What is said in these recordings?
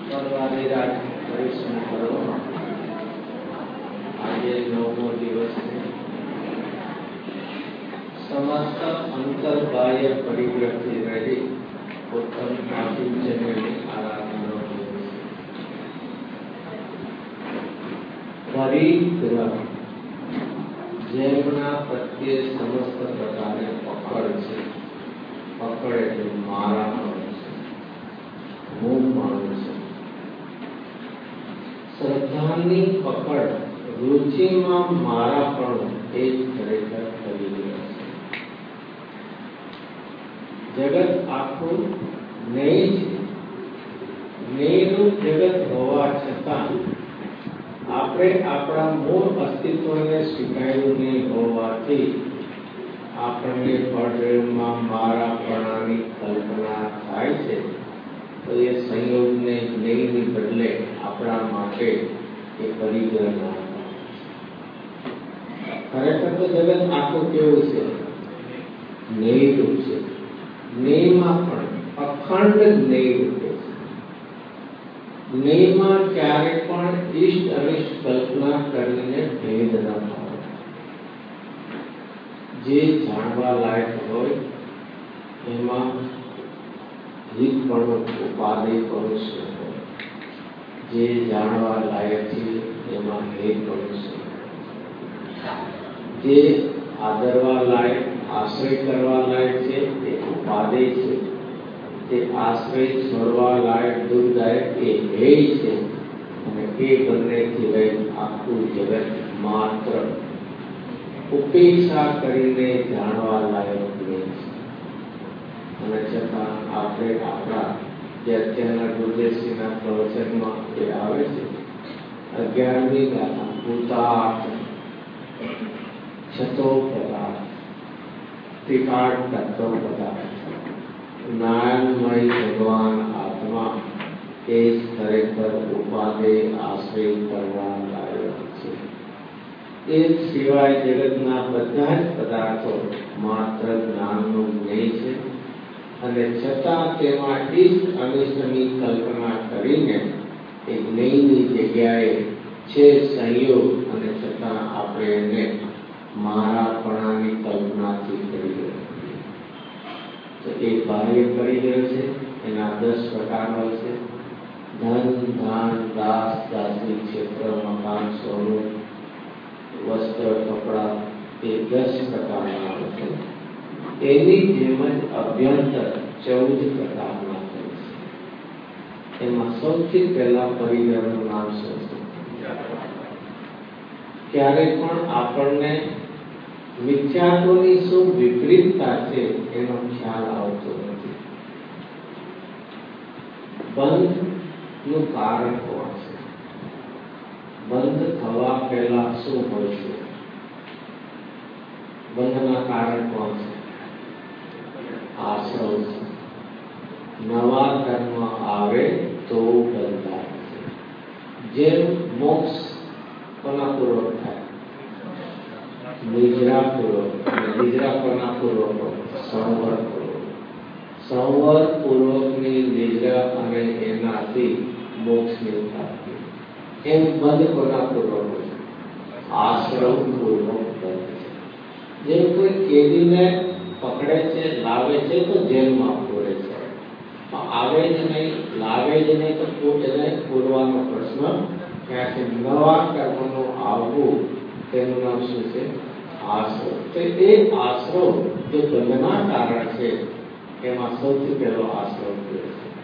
પરવારીરાજ પરિશ્રમ કરો. આજે 9મો દિવસ છે. સમસ્ત અંતર્બાહ્ય પરિગ્રહથી રહી ઉત્તમ આચિંતનની આરાધનાનો દિવસ. પરિગ્રહ જેમના પ્રત્યે સમસ્ત પ્રકારે પકડ છે. પકડ એટલે મારા પણ છે, હું માનું છું. શ્રદ્ધાની પકડ, રુચિમાં મારા પણ એ જ ખરેખર પરિગ્રહ છે. જગત આખું નહીં છે. નેયનું જગત હોવા છતાં આપણે આપણા મૂળ અસ્તિત્વને સ્વીકાર્યું નહીં હોવાથી આપણને પડમાં મારાપણાની કલ્પના થાય છે. તો એ સંયોગને જ્ઞેયની બદલે આપણા માટે એ પરિગ્રહ ના. ખરેખર તો જગત આખું કેવું છે? નેયરૂપ છે. નેયમાં પણ અખંડ નેયરૂપ છે. નેયમાં ક્યારે પણ ઇષ્ટ અનિષ્ટ કલ્પના કરીને ભેદ ન થાય. જે જાણવા લાયક હોય એમાં જીત પણ ઉપાધિ પણ છે. જે જાણવા લાયક છે એમાં ભેદ પણ છે. જે આદરવા લાયક, આશ્રય કરવા લાયક છે તે ઉપાધિ છે. તે આશ્રય છોડવા લાયક, દુઃખદાયક એ ધ્યેય છે. અને એ બંનેથી લઈ આખું જગત માત્ર ઉપેક્ષા કરીને જાણવા લાયક નહીં છે. અને છતાં આપણે આપણા જે અત્યારના ગુરુદેવશ્રીના પ્રવચનમાં એ આવે છે 11મી ગાથા ભૂતાર્થ છતો પદાર્થ ત્રિકાળ તત્વ પદાર્થ નારાયણમય ભગવાન આત્મા એ જ ખરેખર ઉપાદે આશ્રય કરવા લાયક છે. એ સિવાય જગતના બધા જ પદાર્થો માત્ર જ્ઞાનનું જ્ઞેય છે. અને છતાં તેમાં ઇષ્ટ અનિષ્ટની કલ્પના કરીને એ જ્ઞેયની જગ્યાએ છે સંયોગ. અને છતાં આપણે એને મારાપણાની કલ્પનાથી કરી. તો એ બાહ્ય પરિગ્રહ છે. એના 10 પ્રકાર હોય છે. ધન, ધાન, દાસ, દાસી, ક્ષેત્ર, મકાન, સોનું, વસ્ત્ર, કપડા એ 10 પ્રકારના હોય છે. એની જેમ જ અભ્યંતર 14 પ્રકારના હોય છે. એમાં સૌથી પહેલા પરિગ્રહનું નામ શું છે? ક્યારે પણ આપણને મિથ્યાત્વની શું વિપરીતતા છે એનો ખ્યાલ આવતો નથી. બંધનું કારણ કોણ છે? બંધ થવા પહેલા શું હોય છે? બંધના કારણ કોણ છે? આશ્રવ છે. નવા કર્મ આવે તો બંધાય છે. જેમ મોક્ષ કોના પૂર્વક થાય? નિદ્રા પૂર્વક. નિદ્રા કોના પૂર્વક? સંવર પૂર્વક. સંવર પૂર્વકની નિદ્રા અને એનાથી મોક્ષની પ્રાપ્તિ. એમ બંધ કોના પૂર્વક? આશ્રવ પૂર્વક બંધ છે. જેમ કોઈ કેદીને પકડે છે, લાવે છે તો જેલમાં પૂરે છે. આવે જ નહીં, લાવે જ નહીં તો એને પૂરવાનો પ્રશ્ન ક્યાં છે? નવા કર્મનું આવવું તેનું નામ શું છે? આશ્રવ. તો એ આશ્રવ જે બંધના કારણ છે એમાં સૌથી પહેલો આશ્રવ છે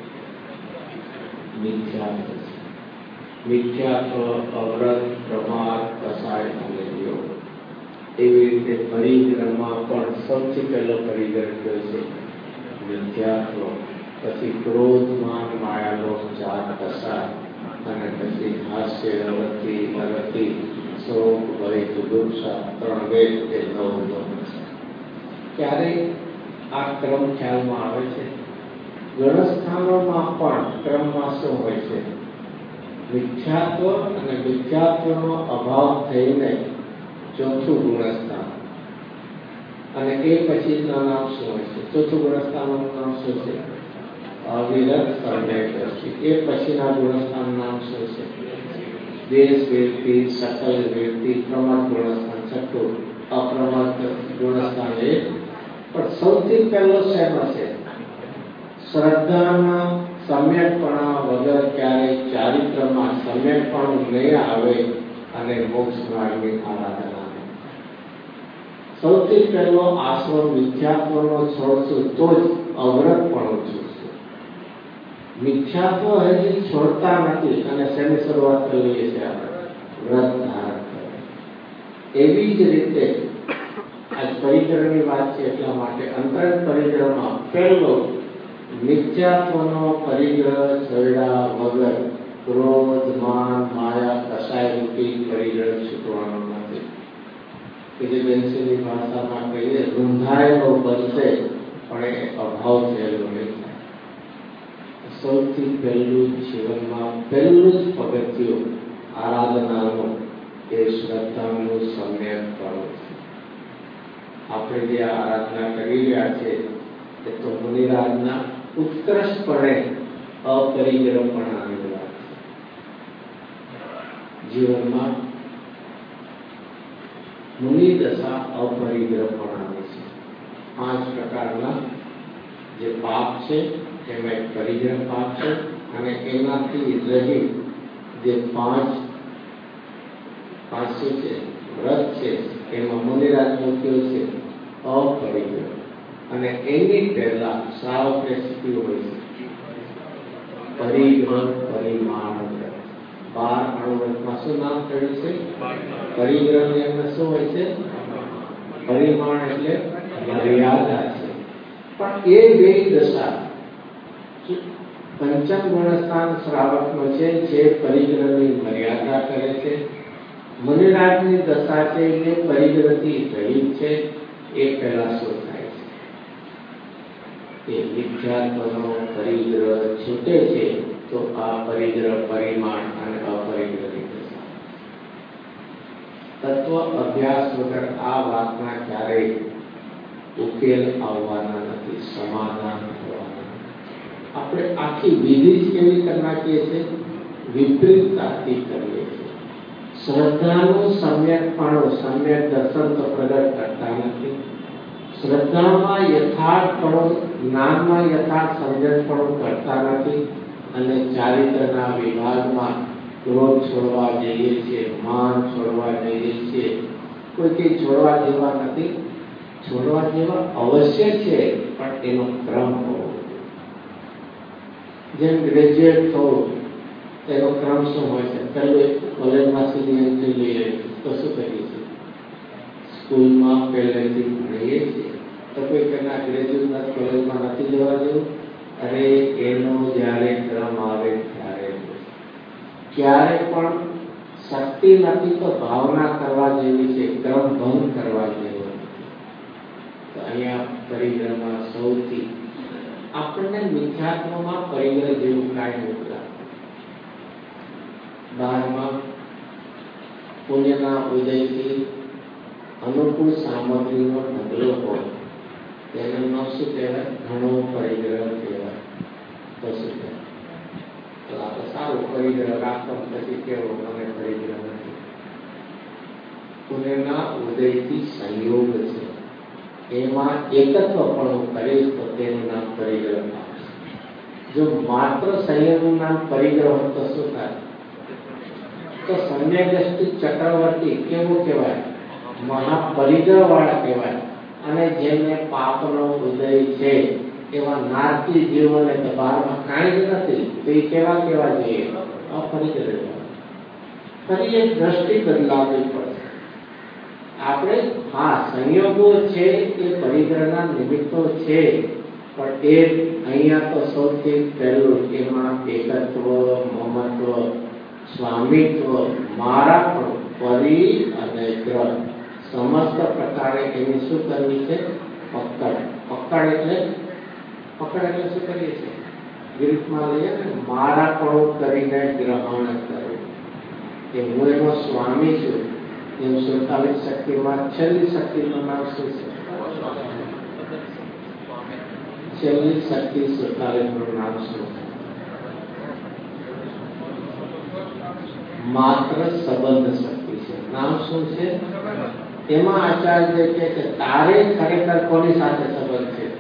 મિથ્યાત્વ. મિથ્યાત્વ, અવ્રત, પ્રમાદ, કસાય અને યોગ. એવી રીતે પરિગ્રહમાં પણ સૌથી પહેલો પરિગ્રહ કયો છે? મિથ્યાત્વ. પછી ક્રોધ, માન, માયા, લોભ, જાત, કસાય અને પછી હાસ્ય, અરતિ, શોક, ભય, દુર્દશા, 3 વેદ એ 9 છે. ક્યારે આ ક્રમ ખ્યાલમાં આવે છે? ગણસ્થાનોમાં પણ ક્રમમાં શું હોય છે? મિથ્યાત્વ અને મિથ્યાત્વનો અભાવ થઈને ચોથું ગુણસ્થાન. અને એ પછીના નામ શું હોય છે? ચોથું ગુણસ્થાનનું નામ શું છે? અવિરત સમ્યક દ્રષ્ટિ. એ પછીના ગુણસ્થાન નામ શું છે? દેશ વ્યક્તિ, સકલ વ્યક્તિ, પ્રમત ગુણસ્થાન છઠ્ઠું, અપ્રમત ગુણસ્થાન 1. પણ સૌથી પહેલો શેનો છે? શ્રદ્ધાના સમ્યકપણા વગર ક્યારેય ચારિત્રમાં સમ્યકપણું નહીં આવે અને મોક્ષ માર્ગની આરાધના. સૌથી પહેલો આશ્રમ મિથ્યાત્વનો છોડશું તો જ અવ્રતપણું છોડશું. મિથ્યાત્વ હજી છોડતા નથી અને શેની શરૂઆત કરીએ છીએ આપણે? વ્રત ધારણ કરે. એવી જ રીતે આજ પરિગ્રહની વાત છે એટલા માટે અંતરંગ પરિગ્રહમાં પહેલો મિથ્યાત્વનો પરિગ્રહ છોડ્યા વગર ક્રોધ, માન, માયા, કસાય રૂપી પરિગ્રહ છૂટવાનો નથી. કે જે બેન્સીની ભાષામાં કહીએ રૂંધાયેલો બનશે પણ એ અભાવ થયેલો નહીં થાય. સૌથી પહેલું જીવનમાં પહેલું જ પગથિયું આરાધનાનું એ શ્રદ્ધાનું સમ્યકપણું છે. આપણે જે આરાધના કરી રહ્યા છે એ તો મુનિરાજના ઉત્કૃષ્ટપણે અપરિગ્રહપણાની વાત છે. જીવનમાં મુનિ દશા અપરિગ્રહપણાની છે. 5 પ્રકારના જે પાપ છે એમાં એક પરિગ્રહ પાપ છે અને એનાથી રહી જે 5 છે વ્રત છે એમાં મુનિરાજનો કયો છે? અપરિગ્રહ. અને એની પહેલા શ્રાવકને સ્થિતિ હોય છે પરિગ્રહ પરિમાણ વ્રત. 12 અણુવ્રતમાં શું નામ થયું છે? પરિગ્રહની અંદર શું હોય છે? પરિમાણ એટલે મર્યાદા છે. પણ એ બે દશા પંચમ ગુણસ્થાન શ્રાવકનો છે જે પરિગ્રહની મર્યાદા કરે છે. મુનિરાજની દશા છે જે પરિગ્રહથી રહિત છે. એ પહેલા શું થાય છે? એ મિથ્યાત્વનો પરિગ્રહ છૂટે છે તો આ પરિગ્રહ પરિમાણ અને અપરિગ્રહની દશા. તત્વ અભ્યાસ વગર આ વાતના ક્યારેય ઉકેલ આવવાના નથી, સમાધાન થવાના. આપણે આખી વિધિ જ કેવી કરી નાખીએ છીએ? વિપરીતતાથી કરીએ છીએ. શ્રદ્ધાનું સમ્યકપણું, સમ્યક દર્શન તો પ્રગટ કરતા નથી. શ્રદ્ધામાં યથાર્થપણું, જ્ઞાનમાં યથાર્થ સમજણપણું કરતા નથી. અને ચારિત્રના વિભાગમાં ક્રોધ છોડવા જઈએ છીએ, માન છોડવા જઈએ છીએ. કોઈ કંઈ છોડવા જેવા નથી. છોડવા જેવા અવશ્ય છે પણ એનો ક્રમ હોવો. જેમ ગ્રેજ્યુએટ થવું એનો ક્રમ શું હોય છે? પહેલું કોલેજમાં સીધી એન્ટ્રી લઈએ તો શું કરીએ છીએ? સ્કૂલમાં પહેલેથી ભણીએ છીએ તો કોઈ પહેલા ગ્રેજ્યુએટ કોલેજમાં નથી જવા દેવું. અરે એનો જ્યારે ક્રમ આવે ત્યારે ક્યારે પણ શક્તિ નથી તો ભાવના કરવા જેવી છે, ક્રમ ભંગ કરવા જેવો નથી. તો અહીંયા પરિગ્રહમાં સૌથી આપણને મિથ્યાત્વમાં પરિગ્રહ જેવું કાંઈ નથી. 12માં પુણ્યના ઉદયથી અનુકૂળ સામગ્રીનો ઢગલો હોય તેનું નામ શું કહેવાય? ઘણો પરિગ્રહ કહેવાય. તો શું કહેવાય? તો આપણે સારું પરિગ્રહ રાખો પછી કેવો મને પરિગ્રહ નથી. પુણ્યના ઉદયથી સંયોગ છે એમાં એકત્વપણું કરીશ તો તેનું નામ પરિગ્રહ આપશે. જો માત્ર સંયમનું નામ પરિગ્રહ હોય તો શું થાય? તો સમ્યક ચક્રવર્તી કેવું કહેવાય? મહાપરિગ્રહ વાળા કહેવાય. અને જેમને પાપનો ઉદય છે એવા નારકી જીવોને તો બહારમાં કાંઈ જ નથી તો એ કેવા કેવા જોઈએ? અપરિગ્રહ. ફરી એક દ્રષ્ટિ બદલાવવી પડશે. આપણે હા સંયોગો છે એ પરિગ્રહના નિમિત્તો છે પણ એ અહીંયા તો સૌથી પહેલું એમાં એકત્વ, મમત્વ, સ્વામિત્વ, મારા પણ પરી અને ગ્રહ સમસ્ત પ્રકારે એની શું કરવી છે? પકડ. પકડ એટલે શું કરીએ છીએ? ગ્રીકમાં લઈએ ને મારા પણ કરીને ગ્રહણ કરવું. કે હું એનો સ્વામી છું. એમ 47 શક્તિમાં છેલ્લી શક્તિનું નામ શું છે? છેલ્લી શક્તિ 47 નું નામ શું છે? માત્ર સંબંધ શક્તિ છે. નામ શું છે? એમાં આચાર્ય કહે છે તારે ખરેખર કોની સાથે સંબંધ છે?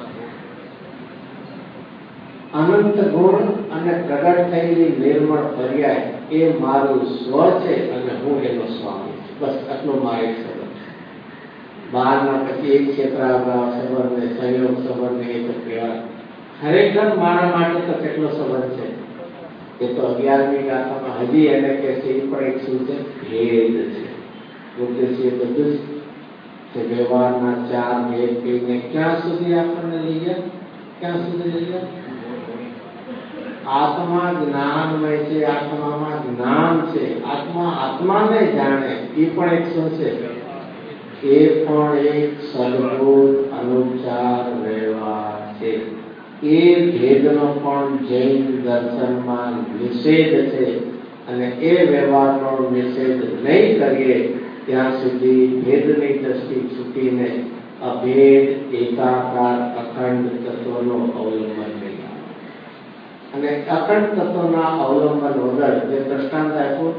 અનંત ગુણ અને પ્રગટ થયેલી નિર્મળ પર્યાય એ મારું સ્વ છે અને હું એનો સ્વામી છું. બસ આટલો મારે સંબંધ છે. બહારના પછી એક ક્ષેત્રાભાવ સંબંધ ને સંયોગ સંબંધ ને એ તો કહેવાય. ખરેખર મારા માટે તો કેટલો સંબંધ છે એ તો 11મી ગાથામાં હજી એને કહે છે. એ પણ એક શું છે? ભેદ છે. ગુરુદેવજીએ બધું જ વ્યવહારના 4 ભેદ કહીને ક્યાં સુધી આપણને લઈ ગયા? ક્યાં સુધી લઈ ગયા? આત્મા જ્ઞાનમય છે, આત્મામાં જ્ઞાન છે, આત્મા આત્માને જાણે એ પણ એક શું છે? એ પણ એક સદભૂત અનુચાર વ્યવહાર છે. એ ભેદનો પણ જૈન દર્શનમાં નિષેધ છે અને એ વ્યવહારનો નિષેધ નહીં કરીએ ત્યાં સુધી ભેદની દ્રષ્ટિ છૂટીને અભેદ એકાકાર અખંડ તત્વનો અવલંબન નહીં આવે. અને અખંડ તત્વના અવલંબન વગર જે દ્રષ્ટાંત આપ્યું,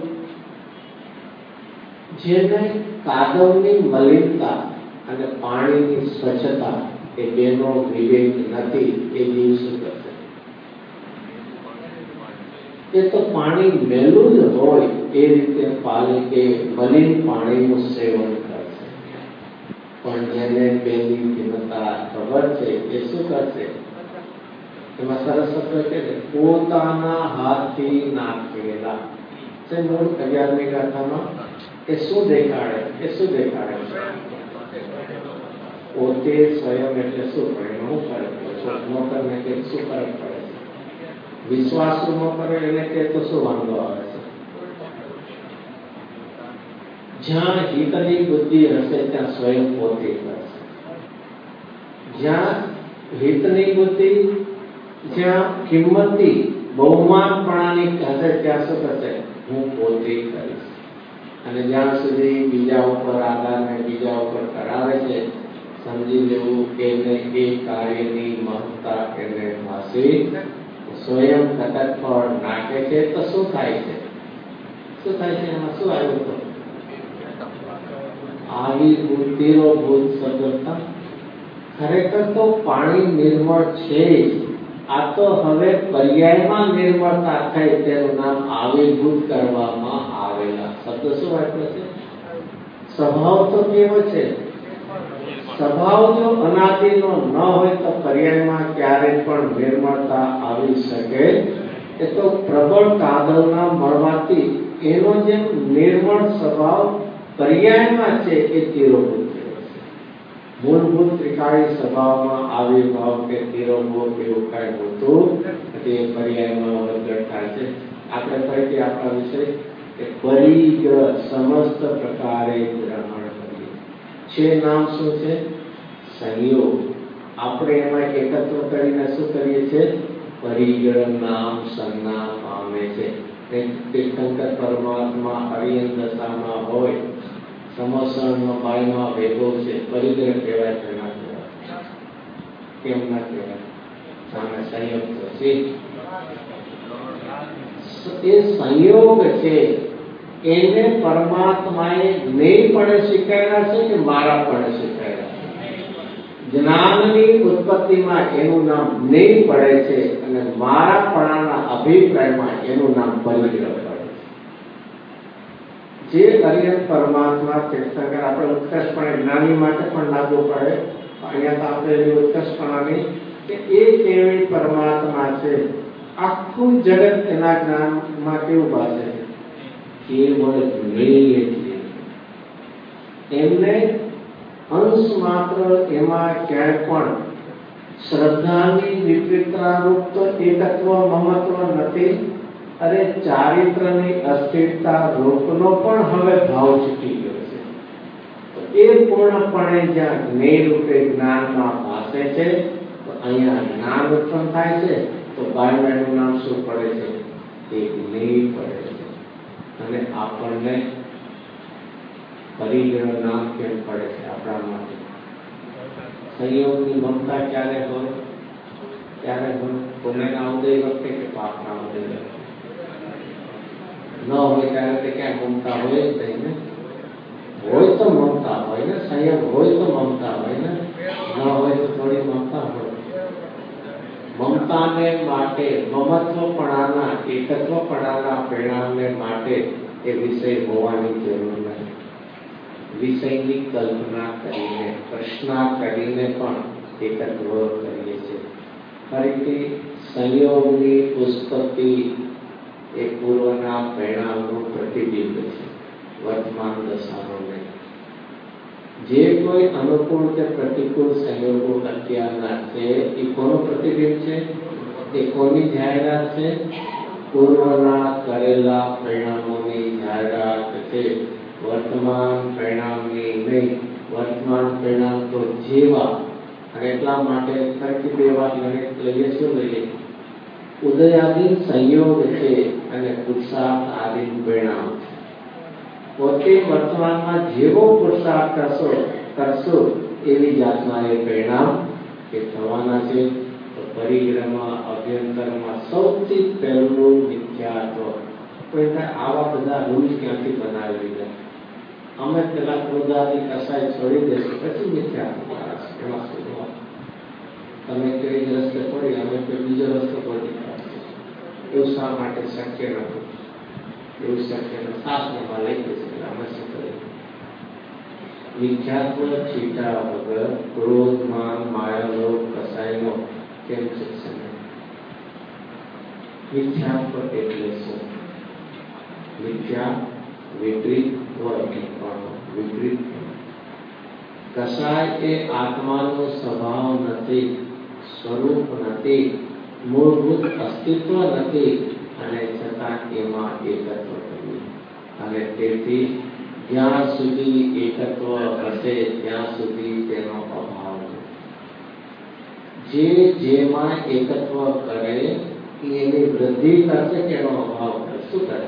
જેને કાદવની મલિનતા અને પાણીની સ્વચ્છતા એ બેનો વિવેક નથી, એ જીવ શું કરશે? એ તો પાણી મેલું જ હોય એ રીતે મલિન પાણીનું સેવન કરશે. પણ જેને બેની ભિન્નતા ખબર છે એ શું કરશે? એમાં સરસ શબ્દ કે પોતાના હાથથી નાખેલા છે. મૂળ 11મી ગાથામાં એ શું દેખાડે? એ શું દેખાડે? પોતે સ્વયં એટલે શું પડે? શું ફરક પડે? નોકરને કે શું ફરક પડે છે? વિશ્વાસ ન કરે એને કે તો શું વાંધો આવે છે? જ્યાં હિતની બુદ્ધિ હશે ત્યાં સ્વયં પોતે કરશે. જ્યાં હિતની બુદ્ધિ, જ્યાં કિંમતી બહુમાનપણાની હશે ત્યાં શું કરશે? હું પોતે કરીશ. અને જ્યાં સુધી બીજા ઉપર આધારને બીજા ઉપર કરાવે છે સમજી લેવું એને એ કાર્યની મહત્તા એને ભાષી સ્વયં કટકફળ નાખે છે. તો શું થાય છે? શું થાય છે? એમાં શું આવ્યું હતું? આવી બુદ્ધિનો ભૂત સગવડતા. ખરેખર તો પાણી નિર્મળ છે જ. આ તો હવે પર્યાયમાં નિર્મળતા થઈ તેનું નામ આવિર્ભૂત કરવામાં આવેલા. શબ્દ શું વાપરે છે? સ્વભાવ તો કેવો છે? સ્વભાવ જો અનાદિનો ન હોય તો પર્યાયમાં ક્યારેય પણ નિર્મળતા આવી શકે? એ તો પ્રબળ કાદવના મળવાથી એનો જે નિર્મળ સ્વભાવ પર્યાયમાં છે એ તિરોભૂત થયો છે. મૂળભૂત ત્રિકાળી સ્વભાવમાં આવિર્ભાવ કે તિરોભૂત એવું કાંઈ હોતું નથી. એ પર્યાયમાં વધઘટ થાય છે. આપણે ફરીથી આપણા વિષય કે પરિગ્રહ સમસ્ત પ્રકારે ગ્રહણ કરીએ છે. નામ શું છે? સંયોગ. આપણે એમાં એકત્ર કરીને શું કરીએ છીએ? પરિગ્રહ નામ સંજ્ઞા પામે છે. તીર્થંકર પરમાત્મા હરિયન દશામાં હોય, સમસણનો બાયમાં ભેગો છે, પરિગ્રહ કહેવાય કે ના કહેવાય? કેમ ના કહેવાય? સામે સંયોગ તો છે. એ સંયોગ છે એને પરમાત્માએ જ્ઞેયપણે શીખવાડ્યા છે કે મારાપણે શીખવાડ્યા? જ્ઞાનની ઉત્પત્તિમાં એનું નામ જ્ઞેય પડે છે અને મારાપણાના અભિપ્રાયમાં એનું નામ પરિગ્રહ પડે છે. જે હરિયન પરમાત્મા તીર્થંકર આપણે ઉત્કર્ષપણે જ્ઞાની માટે પણ લાગુ પડે. અહીંયા તો આપણે એવી ઉત્કર્ષપણાની કે એ કેવી પરમાત્મા છે. આખું જગત એના જ્ઞાનમાં કેવું ભાષે? કેવળ જ્ઞેય છે. એમને અંશ માત્ર એમાં ક્યાંય પણ શ્રદ્ધાની વિપરીતતારૂપ તો એકત્વ મમત્વ નથી. અરે ચારિત્રની અસ્થિરતા રૂપનો પણ હવે ભાવ ચૂકી ગયો છે. એ પૂર્ણપણે જ્યાં જ્ઞેય રૂપે જ્ઞાનમાં ભાષે છે તો અહીંયા જ્ઞાન ઉત્પન્ન થાય છે તો બાયનું નામ શું પડે છે? એ જ્ઞેય પડે છે. અને આપણને પરિગ્રહ નામ કેમ પડે છે? આપણા માટે સંયોગની મમતા ક્યારે હોય? ત્યારે હોય પુણ્યના ઉદય વખતે કે પાપના ઉદય વખતે? ન હોય ત્યારે તે ક્યાં મમતા હોય જ નહીં ને. હોય તો મમતા હોય ને, સંયમ હોય તો મમતા હોય ને, ન હોય તો થોડી મમતા હોય. મમતાને માટે, મમત્વપણાના, એકત્વપણાના પરિણામને માટે એ વિષય હોવાની જરૂર નથી. વિષયની કલ્પના કરીને, કલ્પના કરીને પણ એકત્વ કરીએ છીએ. ફરીથી સંયોગની ઉત્પત્તિ એ પૂર્વના પરિણામનું પ્રતિબિંબ છે, વર્તમાન દશાનો નહીં. જે કોઈ અનુકૂળ કે પ્રતિકૂળ સંયોગો અત્યારના છે એ કોનું પ્રતિબિંબ છે? એ કોની જાહેરાત છે? પૂર્વના કરેલા પરિણામોની જાહેરાત છે, વર્તમાન પરિણામની નહીં. વર્તમાન પરિણામ તો જેવા, અને એટલા માટે ફરીથી બે વાત લઈએ. શું લઈએ? ઉદયાદિન સંયોગ છે અને પુરુષાર્થ આદિન પરિણામ છે. પોતે વર્તમાનમાં જેવો પુરુષાર્થ કરશો એવી જાતના એ પરિણામ એ થવાના છે. તો પરિગ્રહમાં, અભ્યંતરમાં સૌથી પહેલું મિથ્યાત્વ. કોઈને આવા બધા રૂલ ક્યાંથી બનાવી દીધા? અમે પેલા ક્રોધાદી કસાય છોડી દેશું, પછી મિથ્યાત્વ એમાં શું? તમે કઈ રસ્તે પડી, અમે કોઈ બીજો રસ્તો પડી. એવું શા માટે શક્ય નથી? એવું શક્ય નથી. શાસ્ત્રમાં લઈ જશે અમે શું કરીએ? મિથ્યાત્વ છીટા વગર ક્રોધ, માન, માયા, લોભ, કસાયનો કેમ શિક્ષે? મિથ્યાત્વ એટલે શું? મિથ્યા વિપરીત વિપરીત. કસાય એ આત્માનો સ્વભાવ નથી, સ્વરૂપ નથી, મૂળભૂત અસ્તિત્વ નથી, અને છતાં એમાં એકત્વ કર્યું. અને તેથી જ્યાં સુધી એકત્વ હશે ત્યાં સુધી તેનો અભાવ નથી. જેમાં એકત્વ કરે એની વૃદ્ધિ કરશે કે એનો અભાવ કરે? શું કરે?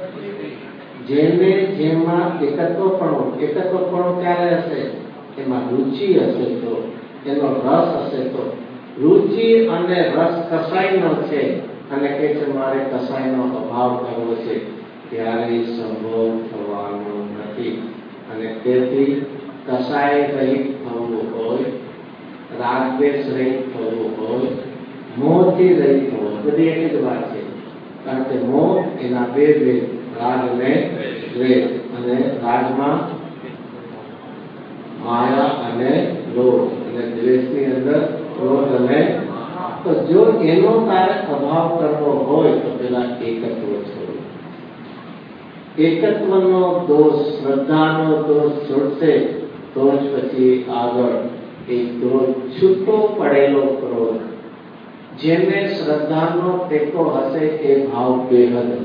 જેમાં એકત્વપણું ક્યારે હશે? એમાં રુચિ હશે તો, એનો રસ હશે તો. રુચિ અને રસ કસાયનો છે અને કે છે મારે કસાયનો અભાવ કરવો છે, ત્યારે સંભવ થવાનો નથી. અને તેથી કસાય રહિત થવું હોય, રાગદ્વેષ રહિત થવું હોય, મોહથી રહિત થવું, બધી એક જ વાત છે. કારણ કે મોહ એના બે ભેદ, રાગ અને દ્વેષ. અને રાગમાં માયા અને લોભ, અને દ્વેષની અંદર ક્રોધ અને. તો જો એનો તારે અભાવ કરવો હોય તો પેલા એકત્વ છોડો. એકત્વનો દોષ, શ્રદ્ધાનો દોષ છોડશે તો જ પછી આગળ એ ક્રોધ, છૂટો પડેલો ક્રોધ, જેને શ્રદ્ધાનો ટેકો હશે એ ભાવ બેહદ હશે.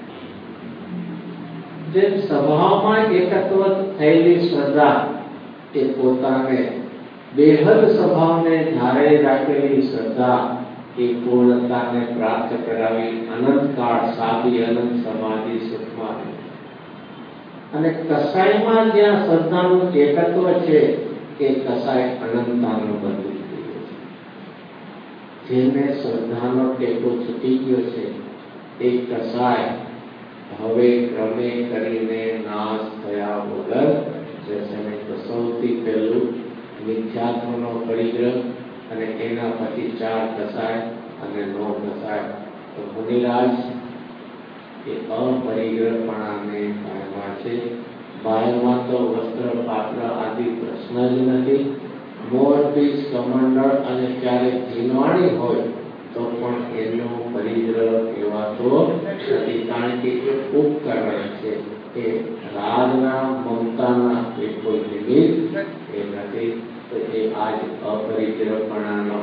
જેમ સ્વભાવમાં એકત્વ થયેલી શ્રદ્ધા એ પોતાને બેહદ સ્વભાવને ધારે રાખેલી શ્રદ્ધા એ પૂર્ણતાને પ્રાપ્ત કરાવી અનંતકાળ સાધી, અનંત સમાધિ સુખમાં. અને કસાયમાં જ્યાં શ્રદ્ધાનું એકત્વ છે એ કસાય અનંતતાનું બદલી ગયું છે. જેને શ્રદ્ધાનો ટેકો છૂટી ગયો છે એ કસાય હવે ક્રમે કરીને નાશ થયા વગર જશે નહીં. તો સૌથી પહેલું મિથ્યાત્વનો પરિગ્રહ, અને એના પછી 4 કસાય અને 9 કસાય. તો મુનિરાજ એ અપરિગ્રહપણાને બાયમાં છે. બાયમાં તો વસ્ત્ર, પાત્ર આદિ પ્રશ્ન જ નથી. મોરપીંછ, કમંડળ અને ક્યારેક જીનવાણી હોય તો પણ એનો પરિગ્રહ કહેવાતો નથી. કારણ કે એ ઉપકરણ છે, એ રાગના, મમતાના એ કોઈ નિમિત્ત એ નથી. તો એ આજ અપરિગ્રહપણાનો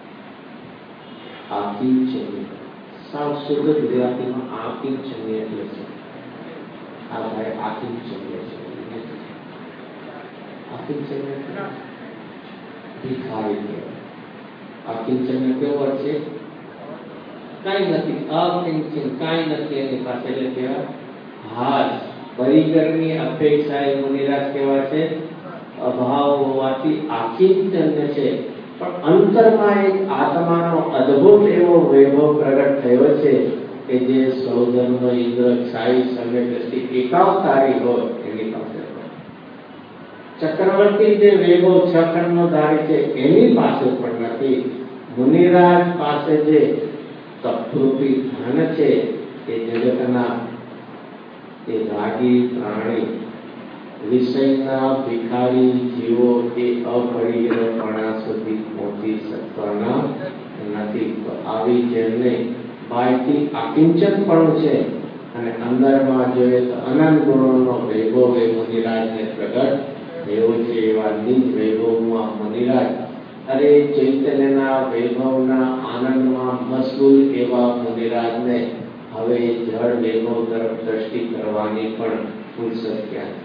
આકિંચન્ય, સાવ શુદ્ધ ગુજરાતીમાં આકિંચન્ય એટલે છે. આ ભાઈ આકિંચન્ય છે. આકિંચન્ય ભિખારી કહેવાય. આકિંચન્ય કેવો છે? કાંઈ નથી, અકિંચન, કાંઈ નથી એની પાસે. એટલે કહેવાય હાજ. પરિગ્રહની અપેક્ષા એ મુનિરાજ કહેવાય છે. અભાવ હોવાથી આકિંચન્ય છે, પણ અંતરમાં એક આત્માનો અદ્ભુત એવો વૈભવ પ્રગટ થયો છે કે કે જે સૌધર્મ ઇન્દ્ર ક્ષાઈ સમ્ય દ્રષ્ટિ એકાવતારી હોય એની પાસે હોય. ચક્રવર્તી જે વેગો છ ખંડનો ધારી છે એની પાસે પણ નથી. મુનિરાજ પાસે જે તપરૂપી ધન છે એ જગતના એ રાગી પ્રાણી વિષયના ભિખારી જીવો એ અપરિગ્રહપણા સુધી પહોંચી શકવાના નથી. તો આવી જેમને બાયથી આકિંચન પણ છે અને અંદરમાં જોઈએ તો અનંત ગુણોનો વૈભવ એ મુનિરાજને પ્રગટ થયો છે. એવા નિજ વૈભવમાં મુનિરાજ અરે ચૈતન્યના વૈભવના આનંદમાં મશગુલ એવા મુનિરાજને હવે જળ વૈભવ તરફ દ્રષ્ટિ કરવાની પણ ફુરસત ક્યાં?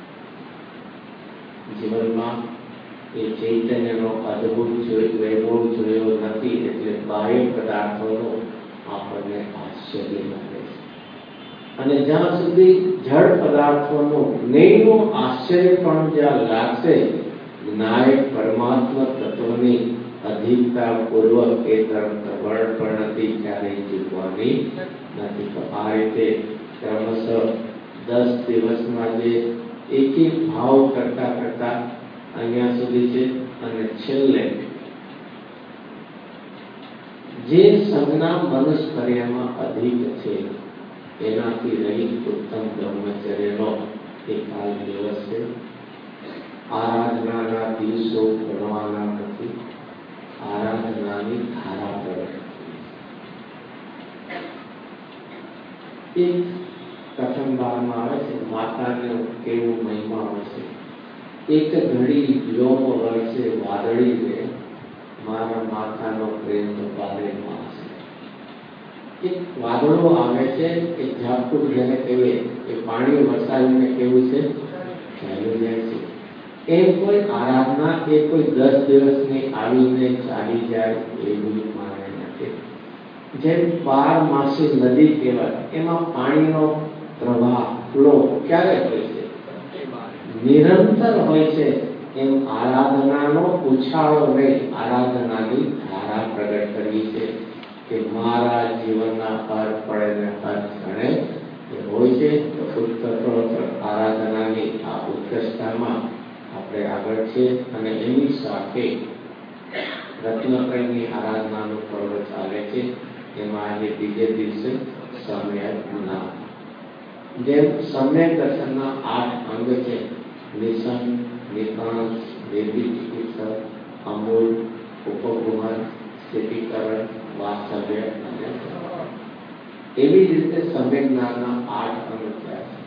જીવનમાં એ ચૈતન્યનો અદ્ભુત વૈભવ જોયો નથી એટલે બાહ્ય પદાર્થોનો આપણને આશ્ચર્ય લાગે છે. અને જ્યાં સુધી જળ પદાર્થોનું જ્ઞેયનું આશ્ચર્ય પણ જ્યાં લાગશે, નાયક પરમાત્મા તત્વની અધિકતા પૂર્વક એ તરફ પ્રબળ પણ નથી ક્યારેય ચૂકવાની નથી. તો આ રીતે ક્રમશઃ 10 દિવસમાં જે એકી ભાવ કરતા કરતા અહીંયા સુધી છે. અને છેલ્લે જે સંજ્ઞા મનુષ્યમાં અધિક છે એનાથી રહિત ઉત્તમ બ્રહ્મચર્યનો એક કાલ દિવસ છે. આરાધનાના દિવસો ગણવાના નથી, આરાધનાની ધારા પ્રગટ. એક કથનભાગમાં આવે છે માતાને કેવું મહિમા હોય છે. એક ઘડી વ્યોમ વર્ષે વાદળી રે, મારા માતાનો પ્રેમ તો વાદળમાં હશે. એક વાદળો આવે છે એ ઝાપટું જેને કહેવાય એ પાણી વરસાવીને કેવું છે ચાલ્યું જાય છે. એમ કોઈ આરાધના એ કોઈ 10 દિવસની આવીને ચાલી જાય એવું માને નથી. જેમ 12 માસી નદી કહેવાય એમાં પાણીનો પ્રવાહ ફ્લો ક્યારે હોય છે? નિરંતર હોય છે. એમ આરાધનાનો ઉછાળો નહીં, આરાધનાની ધારા પ્રગટ કરવી છે કે મારા જીવનના હર પળે હર ક્ષણે હોય છે. તો ઉત્તરોત્તર આરાધનાની આ ઉત્કૃષ્ટતામાં આપણે આગળ છે. અને એની સાથે રત્નત્રયની આરાધનાનું પર્વ ચાલે છે. એમાં આજે બીજે દિવસે સમ્યક નામ. જેમ સમ્યક દર્શનના 8 અંગ છે, નિસંગ, નિકાંત, વેદી ચિકિત્સક, અમૂલ, ઉપગુહન, સ્થિતિકરણ, વાસ્તવ્ય અને એવી જ રીતે સમ્યક જ્ઞાનના 8 અંગ થયા છે.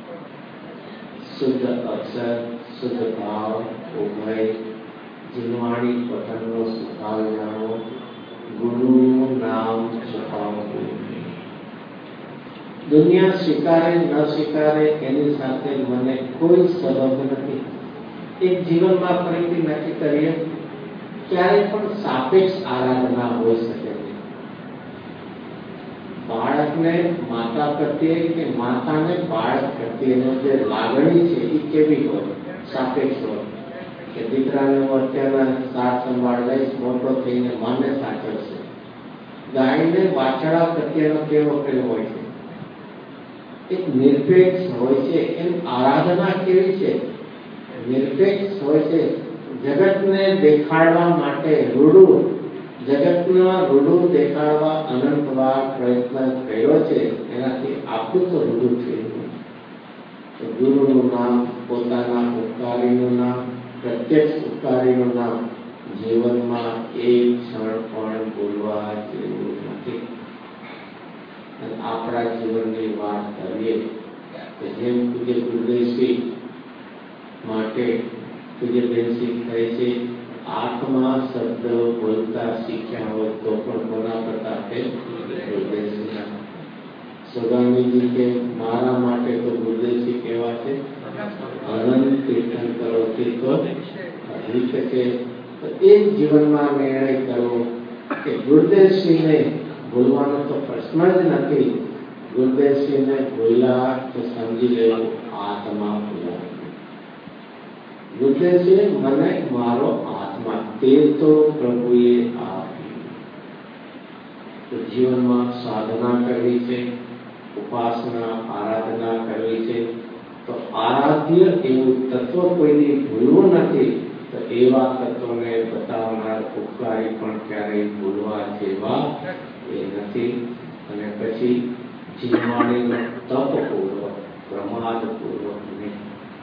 શુદ્ધ અક્ષર, શુદ્ધ ભાવ, ઉભય, જીવવાણી પઠનનો સુકાલ જાણવો, ગુરુનું નામ છુપાવવું. દુનિયા સ્વીકારે ન સ્વીકારે એની સાથે મને કોઈ સંબંધ નથી. એક જીવનમાં ફરીથી નક્કી કરીએ ક્યારેય પણ સાપેક્ષ આરાધના હોઈ શકે નહીં. બાળકને માતા પ્રત્યે કે માતાને બાળક પ્રત્યેનો જે લાગણી છે એ કેવી હોય? સાપેક્ષ હોય. કે દીકરાને હું અત્યારના સાર સંભાળ લઈશ, મોટો થઈને મને સાચવશે. ગાયને વાછડા પ્રત્યેનો કેવો પ્રેમ હોય છે? એક નિરપેક્ષ હોય છે. એમ આરાધના કેવી છે? નિરપેક્ષ હોય છે. જગતને દેખાડવા માટે રૂડું, જગતના રૂડું દેખાડવા અનંતવાર પ્રયત્ન કર્યો છે, એનાથી આપણું તો રૂડું થયું. તો ગુરુનું નામ, પોતાના ઉપકારીનું નામ, પ્રત્યક્ષ ઉપકારીનું નામ જીવનમાં એક ક્ષણ પણ ભૂલવા જેવું નથી. અને આપણા જીવનની વાત કરીએ તો જેમ પૂજ્ય ગુરુદેવશ્રી માટે પૂજ્ય બેનશ્રી કહે છે 8મા શબ્દ બોલતા શીખ્યા હોય તો પણ કોના પ્રતાપે? ગુરુદેવશ્રીના. સ્વામીજી કે મારા માટે તો ગુરુદેવશ્રી કેવા છે? અનંત કીર્તન કરોથી તો અધિક છે. તો એ જીવનમાં નિર્ણય કરવો કે ગુરુદેવશ્રીને ભૂલવાનો તો પ્રશ્ન જ નથી. ગુરુદેવશ્રીને ભૂલ્યા તો સમજી લેવું આત્મા ભૂલ્યા. ગુરુદેવશ્રીએ મને મારો આત્મા તે તો પ્રભુએ આપ્યું. તો જીવનમાં સાધના કરવી છે, ઉપાસના આરાધના કરવી છે, તો આરાધ્ય એવું તત્વ કોઈને ભૂલવું નથી, તો એવા તત્વને બતાવનાર ઉપકારી પણ ક્યારેય ભૂલવા જેવા એ નથી. અને પછી જીવવાણીનો તપપૂર્વક, પ્રમાદપૂર્વક નહીં.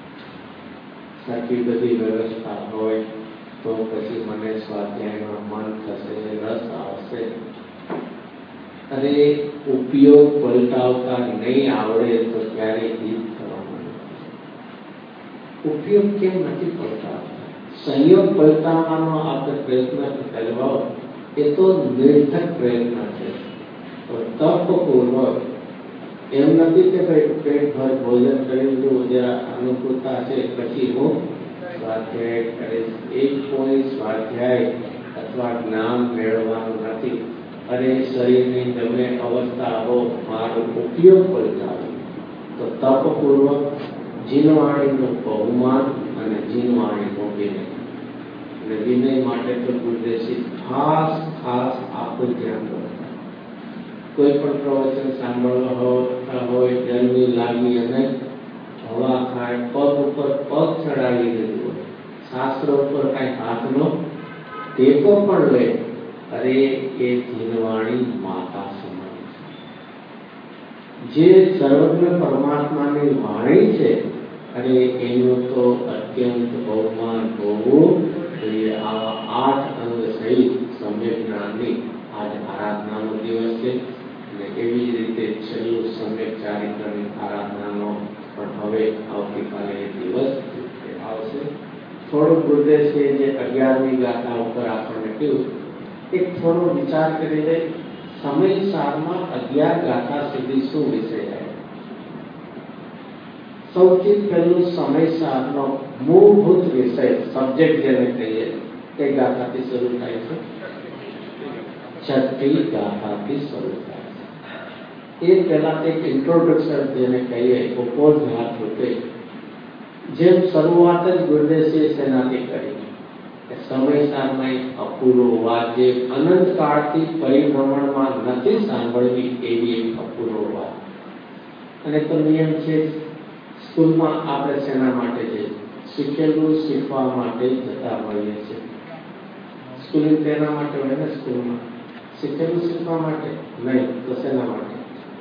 સાચી બધી વ્યવસ્થા હોય તો પછી મને સ્વાધ્યાયમાં મન થશે, રસ આવશે. અને ઉપયોગ પલટાવતા નહીં આવડે તો ક્યારેય હિત થવાનું નથી. ઉપયોગ કેમ નથી પલટાવતા? સંયોગ પલટાવવાનો આપણે પ્રયત્ન કરવા એ તો નિર્થક પ્રયત્ન છે. તપપૂર્વક એમ નથી કે ભાઈ પેટ ભર ભોજન કરી લીધું, જરા અનુકૂળતા છે પછી હું સ્વાધ્યાય કરીશ. એક કોઈ સ્વાધ્યાય અથવા જ્ઞાન મેળવવાનું નથી. અને શરીરની ગમે અવસ્થા હો, મારો ઉપયોગ પલટાવો તો તપપૂર્વક જીનવાણીનું બહુમાન અને જીનવાણીનો વિનય. અને વિનય માટે તો ગુરુદેવજી ખાસ આપણું ધ્યાન રાખો. કોઈ પણ પ્રવચન સાંભળવા હોય, ગરમી લાગી અને હવા ખાય, પગ ઉપર પગ ચડાવી દીધું હોય, શાસ્ત્ર ઉપર કઈ હાથનો ટેકો પણ લે, અરે એ જીનવાણી માતા સમાન છે. જે સર્વજ્ઞ પરમાત્માની વાણી છે, અરે એનું તો અત્યંત બહુમાન હોવું જોઈએ. આવા 8 અંગ સહિત સમ્યક જ્ઞાનની આજ આરાધનાનો દિવસ છે. અને એવી જ રીતે છેલ્લું સમ્યક ચારિત્રની આરાધનાનો પણ હવે આવતીકાલે એ દિવસ આવશે. થોડું ગુરુદેવજીએ જે 11મી ગાથા ઉપર આપણને કહ્યું, એક થોડો વિચાર કરી લે. સમયસારમાં 11 ગાથા સુધી શું વિષય આવ્યો? સૌથી પહેલું સમયસારનો મૂળભૂત વિષય, સબ્જેક્ટ જેને કહીએ, તે ગાથાથી શરૂ થાય છે. 6ઠી ગાથાથી શરૂ થાય છે. એ પહેલા એક ઇન્ટ્રોડક્શન જેને કહીએ, ઉપોદ્ઘાત રૂપે, જેમ શરૂઆત જ ગુરુદેવજીએ શેનાથી કરી? સમયસારમાં એક અપૂર્વ વાત, જે અનંત કાળથી પરિભ્રમણમાં નથી સાંભળવી એવી એક અપૂર્વ વાત. અને તો નિયમ છે, સ્કૂલમાં આપણે શેના માટે છે? શીખેલું શીખવા માટે જતા હોઈએ છીએ. સ્કૂલિંગ તેના માટે હોય ને, સ્કૂલમાં શીખેલું શીખવા માટે નહીં તો શેના માટે?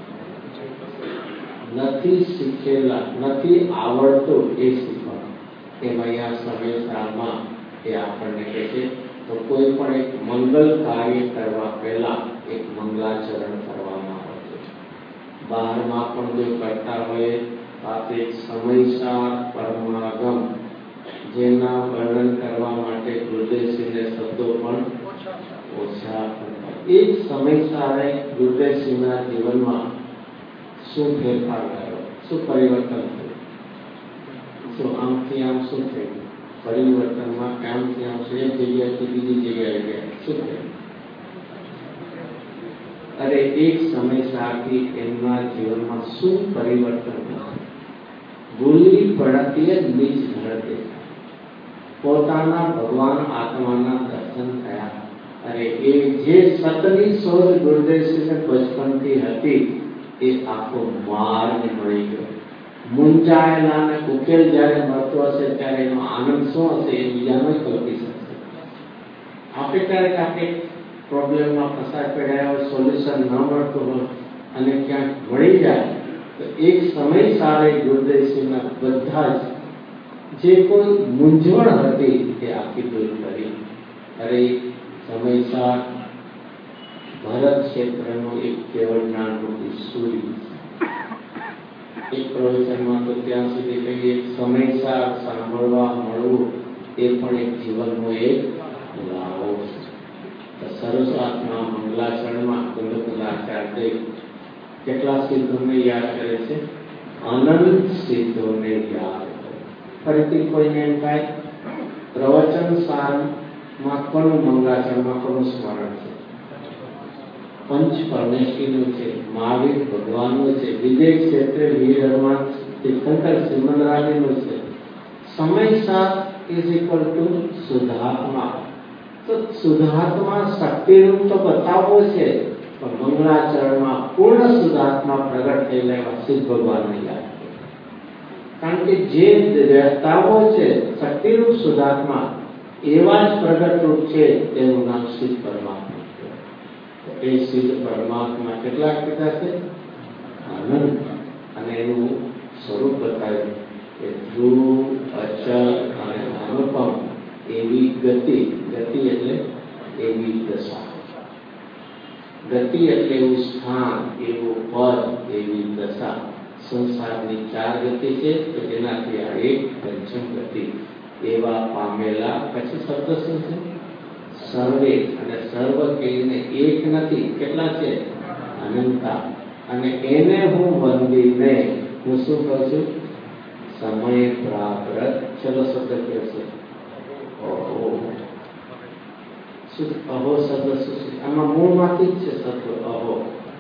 નથી શીખેલા, નથી આવડતું એ શીખવા. એમ અહીંયા સમયસારમાં એ આપણને કહે છે. તો કોઈ પણ એક મંગલ કાર્ય કરવા પહેલા એક મંગલાચરણ કરવામાં આવે છે. બહારમાં પણ જો કરતા હોય તો એક સમયસાર પરમાગમ, જેના વર્ણન કરવા માટે ગુરુદેવજીને શબ્દો પણ ઓછા હતા. એ જ સમયસારે ગુરુદેવજીના જીવનમાં શું ફેરફાર થયો, શું પરિવર્તન થયું? શું આમથી આમ શું થયું? પરિવર્તનમાં આમથી આમ એક જગ્યાએથી બીજી જગ્યાએ ગયા, શું થયું? અરે એક સમયસારથી એમના જીવનમાં શું પરિવર્તન થયું? ભૂલી પડતી નીચ ધરતે પોતાના ભગવાન આત્માના દર્શન થયા. અરે એ જે સતની શોધ ગુરુદેવજીને બચપનથી હતી, એ આખો માર્ગ મળી ગયો. મૂંઝાયેલાને ઉકેલ જ્યારે મળતો હશે ત્યારે એનો આનંદ શું હશે એ બીજાનો કલ્પી શકશે. આપણે ક્યારેક આપણે પ્રોબ્લેમમાં ફસાઈ પડ્યા હોય, સોલ્યુશન ન મળતું હોય અને ક્યાંક મળી જાય, તો એક સમય સારે ગુરુદેવજીના બધા જ જે કોઈ મૂંઝવણ હતી એ આખી દૂર કરી. અરે સમયસાર ભરત ક્ષેત્રનો એક કેવળ જ્ઞાનરૂપી સૂર્ય. એક પ્રવચનમાં તો ત્યાં સુધી કહીએ, સમયસાર સાંભળવા મળવું એ પણ એક જીવનનો એક લાવો છે. સરસ્વતના મંગલાચરણમાં કુંડકુલાચાર્ય કેટલા સિદ્ધોને યાદ કરે છે? અનંત સિદ્ધોને યાદ કરે. ફરીથી કોઈને એમ થાય પ્રવચન સારમાં કોનું મંગલાચરણમાં કોનું સ્મરણ છે? પંચ પરમેશ્વરીનું છે, મહાવીર ભગવાનનું છે, વિજય ક્ષેત્રે વીર હનુમાન તીર્થંકર શ્રીમંદરાજનું છે. સમયસાર ઇઝ ઇક્વલ ટુ શુદ્ધાત્મા. તો શુદ્ધાત્મા શક્તિરૂપ તો બતાવવો છે, પણ મંગળાચરણમાં પૂર્ણ શુદ્ધાત્મા પ્રગટ થયેલા એવા સિદ્ધ ભગવાનને યાદ કરો. કારણ કે જે રહેતાઓ છે શક્તિરૂપ શુદ્ધાત્મા એવા જ પ્રગટ રૂપ છે, તેનું નામ સિદ્ધ પરમાત્મા છે. એ સિદ્ધ પરમાત્મા કેટલા કીધા છે? અનંત. અને એનું સ્વરૂપ બતાવ્યું કે ધ્રુવ, અચલ અને અનુપમ એવી ગતિ. ગતિ એટલે એવી દશા. ગતિ એટલે એવું સ્થાન, એવું પદ, એવી દશા. સંસારની 4 ગતિ છે તો જેનાથી આ એક પંચમ ગતિ એવા પામેલા. પછી શબ્દ શું છે? સર્વે. અને સર્વ કહીને એક નથી, કેટલા છે? અનંતા. અને એને હું વંદીને હું શું કહું છું? સમય પ્રાપ્ત. ચલો શબ્દ કહેશે અહો. શું અહો શબ્દ શું છે? આમાં મૂળમાંથી જ છે શબ્દ અહો.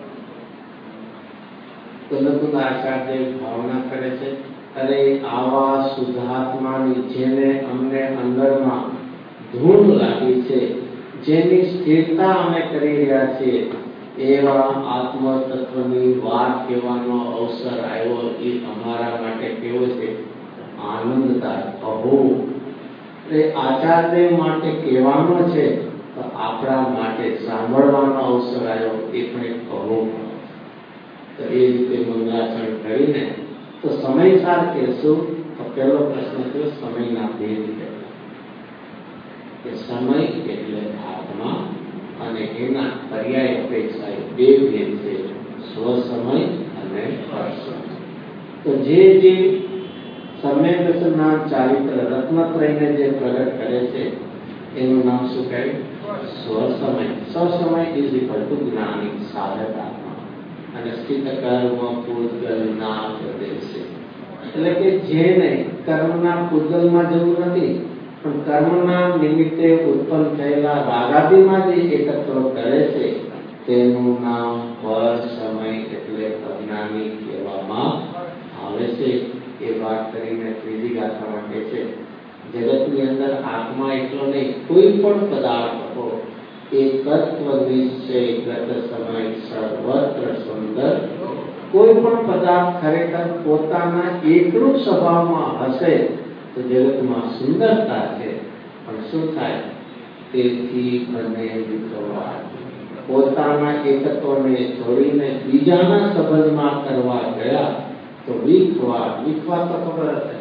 તો લઘુ આચાર્ય ભાવના કરે છે, અરે આવા શુદ્ધાત્માની જેને અમને અંદરમાં ધૂળ લાગી છે, જેની સ્થિરતા અમે કરી રહ્યા છીએ, એવા આત્મ તત્વની વાત કહેવાનો અવસર આવ્યો. એ અમારા માટે કેવો છે? આનંદદાયક. અહો એ આચાર્ય માટે કહેવાનો છે, તો આપણા માટે સાંભળવાનો અવસર આવ્યો. એ પણ એક અહો. તો એ રીતે મંગળાચરણ કરીને તો સમયસાર કહેશું. તો પહેલો પ્રશ્ન છે સમયના ભેદ કેટલા? કે સમય એટલે આત્મા અને એના પર્યાય અપેક્ષાએ 2 ભેદ છે, સ્વ સમય અને પર સમય. તો જે સમય દર્શનના ચારિત્ર રત્નત્રયને જે પ્રગટ કરે છે એનું નામ શું કહે? સ્વ સમય. સ્વ સમય ઇઝ ઇક્વલ ટુ જ્ઞાની સાધક આત્મા અને સ્થિત કર્મ પૂતગલના પ્રદેશે. એટલે કે જેને કર્મના પૂતગલમાં જવું નથી, પણ કર્મના નિમિત્તે ઉત્પન્ન થયેલા રાગાદીમાં જે એકત્ર કરે છે તેનું નામ પર સમય એટલે અજ્ઞાની કહેવામાં આવે છે. એ વાત કરીને ત્રીજી ગાથામાં કહે છે, જગતની અંદર આત્મા એટલો નહીં, કોઈ પણ પદાર્થ હો એકત્વ નિશ્ચય ગત સમય સર્વત્ર સુંદર. કોઈ પણ પદાર્થ ખરેખર પોતાના એકરૂપ સ્વભાવમાં હશે તો જગતમાં સુંદરતા છે. પણ શું થાય? તેથી બને વિખવાદ. પોતાના એકત્વને છોડીને બીજાના સંબંધમાં કરવા ગયા તો વિખવાદ. વિખવાદ તો ખબર હશે,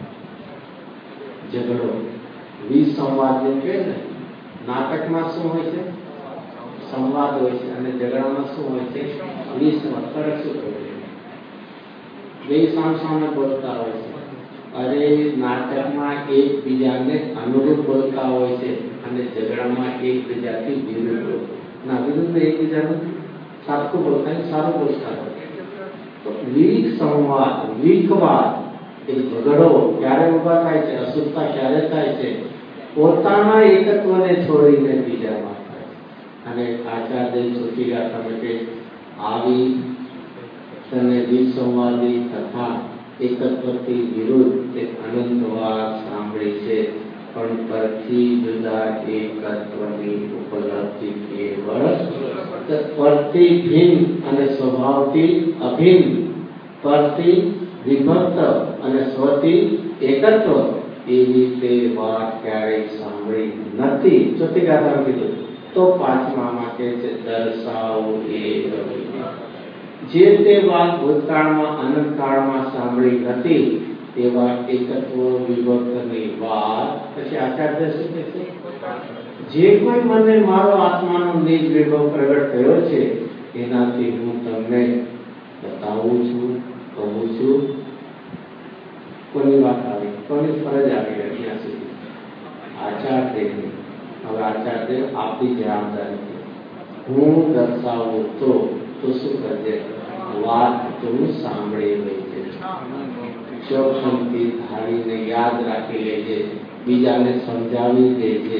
ઝઘડો, વિસંવાદ જેમ કહે ને. નાટકમાં શું હોય છે? સંવાદ હોય છે. અને ઝઘડામાં શું હોય છે? વિસંવાદ. ફરક શું હોય છે? બે સામે બોલતા હોય છે. અરે નાટકમાં એકબીજાને અનુરૂપ બોલતા હોય છે અને ઝઘડામાં એકબીજાથી વિરુદ્ધ. ના, વિરુદ્ધ એકબીજાનું સાચું બોલતા સારું બોલતા હોય. તો વિસંવાદ, વિખવાદ એ ઝઘડો ક્યારે ઉભા થાય છે? અશુદ્ધતા ક્યારે થાય છે? પોતાના એકત્વને છોડીને બીજામાં થાય. અને આચાર્ય ચોથી ગાથામાં કે આવી તને વિસંવાદી તથા એકત્વથી વિરુદ્ધ એક અનંતવાર સાંભળી છે, પણ પરથી જુદા એકત્વની ઉપલબ્ધિ કેવળ પરથી ભિન્ન અને સ્વભાવથી અભિન્ન, પરથી વિભક્ત અને સ્વથી એકત્વ એવી તે વાત ક્યારેય સાંભળી નથી. ચોથી ગાથામાં કીધું. તો પાંચમામાં કહે છે દર્શાવો એ જે તે વાત ભૂતકાળમાં અનંતકાળમાં સાંભળી નથી તેવા એકત્વ વિભક્તની વાત. પછી આચાર્ય શું કહે છે? જે કોઈ મને મારો આત્માનો નિજ વિભવ પ્રગટ થયો છે એનાથી હું તમને બતાવું છું, કહું છું. કોની વાત આવી? કોની ફરજ આવી? અહીંયા સુધી આચાર્યની. હવે આચાર્ય આપણી જવાબદારી છે. હું દર્શાવું તો શું કરજે? વાત તું સાંભળી લેજે, ચોખમથી ધારીને યાદ રાખી લેજે, બીજાને સમજાવી દેજે.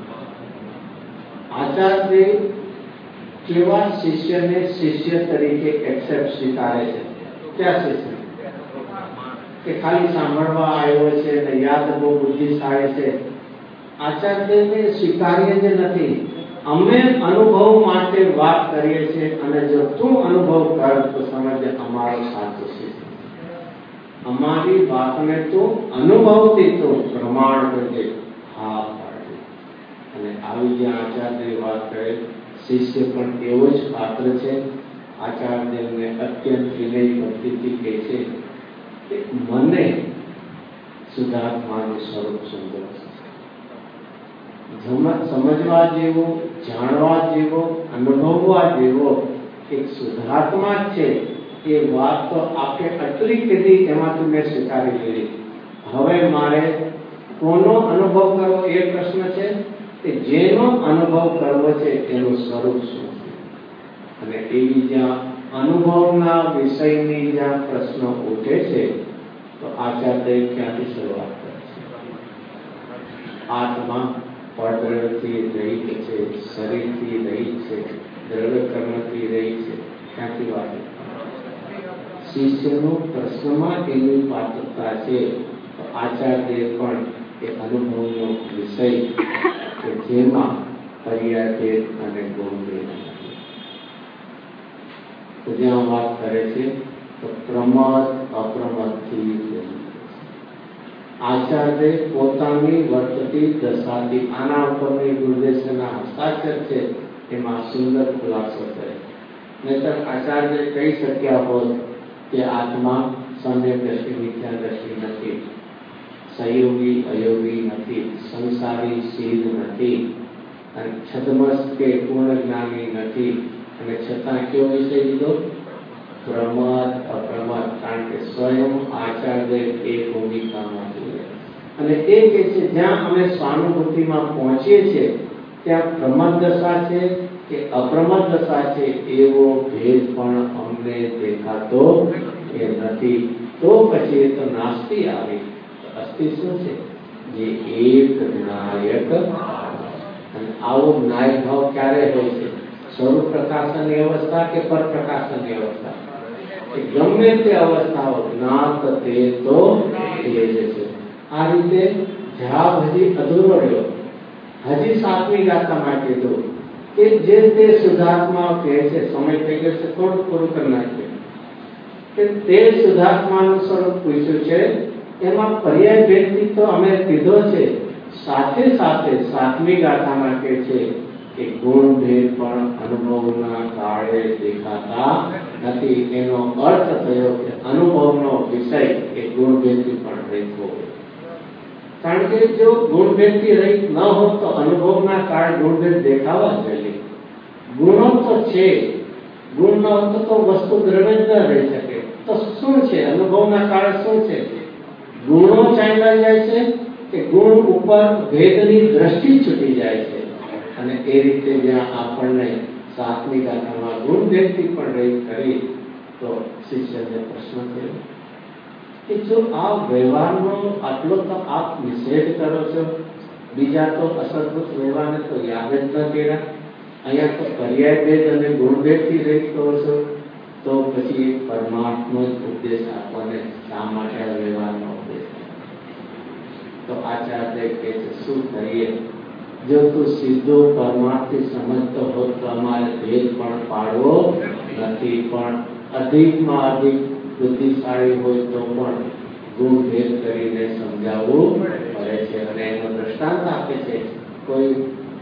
આચાર્ય કેવા શિષ્યને શિષ્ય તરીકે એક્સેપ્ટ સ્વીકારે છે? ક્યાં શિષ્ય કે ખાલી સાંભળવા આવ્યો છે અને યાદ બહુ બુદ્ધિશાળી છે? આચાર્યને સ્વીકાર્ય જ નથી. અમે અનુભવ માટે વાત કરીએ છીએ અને જો તું અનુભવ કર તો સમજે અમારો સાચો છે. અમારી વાતને તું અનુભવથી તું પ્રમાણ કરજે, હા પાડજે. અને આવી જે આચાર્યની વાત કરે, શિષ્ય પણ એવો જ પાત્ર છે. આચાર્યને અત્યંત વિનય ભક્તિથી કહે છે કે મને શુદ્ધાત્માનું સ્વરૂપ સુંદર છે. સમજવા જેવો, જાણવા જેવો, અનુભવવા જેવો એક શુદ્ધાત્મા છે. એ વાત તો આપણે આટલી કીધી, એમાંથી મેં સ્વીકારી લીધી. હવે મારે કોનો અનુભવ કરવો એ પ્રશ્ન છે કે જેનો અનુભવ કરવો છે એનું સ્વરૂપ શું છે. અને એવી જ્યાં અનુભવના વિષયની જ્યાં પ્રશ્નો ઉઠે છે તો આચાર્ય ક્યાંથી શરૂઆત કરે છે? આત્મા પરદ્રવ્યથી રહિત છે, શરીરથી રહિત છે, દ્રવ્ય કર્મથી રહિત છે. ક્યાંથી વાત? શિષ્યનો પ્રશ્નમાં એની પાત્રતા છે. તો આચાર્ય પણ એ અનુભવનો વિષય કે જેમાં પર્યાયભેદ અને ગુણભેદ તો જ્યાં વાત કરે છે તો પ્રમાદ અપ્રમાદથી આચાર્ય પોતાની વર્તતી દશાથી આના ઉપરની ગુરુદેવના હસ્તાક્ષર છે એમાં સુંદર ખુલાસો કરે. નહીતર આચાર્ય કહી શક્યા હોત કે આત્મા સમ્યક દ્રષ્ટિ, મિથ્યા દ્રષ્ટિ નથી, સહયોગી અયોગી નથી, સંસારી સિદ્ધ નથી, અને છદ્મસ્ત કે પૂર્ણ જ્ઞાની નથી, અને છતાં કયો વિષય લીધો? પ્રમાદ અપ્રમાદ. કારણ કે સ્વયં આચાર્ય એ ભૂમિકામાં જોઈએ. અને એ કે છે જ્યાં અમે સ્વાનુભૂતિમાં પહોંચીએ છીએ ત્યાં પ્રમાદ દશા છે કે અપ્રમાદ દશા છે એવો ભેદ પણ અમને દેખાતો એ નથી. તો પછી એ તો નાસ્તિ આવી. અસ્તિ શું છે? જે એક નાયક. અને આવો નાયક ભાવ ક્યારે હોય છે? સ્વરૂપ પ્રકાશનની અવસ્થા કે પર પ્રકાશનની અવસ્થા? ગમે તે અવસ્થાઓ નાત તે તો તે જ છે. આ રીતે જવાબ હજી અધૂરો રહ્યો. હજી સાતમી ગાથામાં કીધું કે જે તે શુદ્ધાત્મા કહે છે, સમય થઈ ગયો છે, થોડું પૂરું કરી નાખીએ કે તે શુદ્ધાત્માનું સ્વરૂપ પૂછ્યું છે. એમાં પર્યાય ભેદથી તો અમે કીધો છે, સાથે સાથે સાતમી ગાથામાં કહે છે કે ગુણ ભેદ પણ અનુભવના કાળે દેખાતા નથી. એનો અર્થ થયો કે અનુભવનો વિષય એ ગુણ ભેદથી પણ રહિત હોય. કારણ કે જો ગુણ ભેદથી રહિત ન હોત તો અનુભવના કાળે ગુણ ભેદ દેખાવા જ જોઈએ. ગુણો તો છે, ગુણ ન હોત તો વસ્તુ દ્રવ્ય જ ન રહી શકે. તો શું છે અનુભવના કાળે? શું છે? ગુણો ચાલ્યા જાય છે કે ગુણ ઉપર ભેદની દ્રષ્ટિ છૂટી જાય છે. અને એ રીતે જ્યાં આપણને સાતમી ગાથામાં ગુણ ભેદથી પણ રહિત કરી તો શિષ્યને પ્રશ્ન થયો કે જો આ વ્યવહારનો આટલો તો આપ નિષેધ કરો છો, બીજા તો અસદભૂત વ્યવહારને તો યાદ જ ન કર્યા, અહીંયા તો પર્યાય ભેદ અને ગુણ ભેદથી રહિત કરો છો, તો પછી પરમાર્થનો જ ઉપદેશ આપવાને શા માટે વ્યવહારનો ઉપદેશ? તો આચાર્ય કહે છે શું કરીએ? જો તું સીધો પરમાર્થથી સમજતો હોત તો અમારે ભેદ પણ પાડવો નથી, પણ અધિકમાં અધિક બુદ્ધિશાળી હોય તો પણ ગુણ ભેદ કરીને સમજાવવું પડે છે. અને એનો દ્રષ્ટાંત આપે છે, કોઈ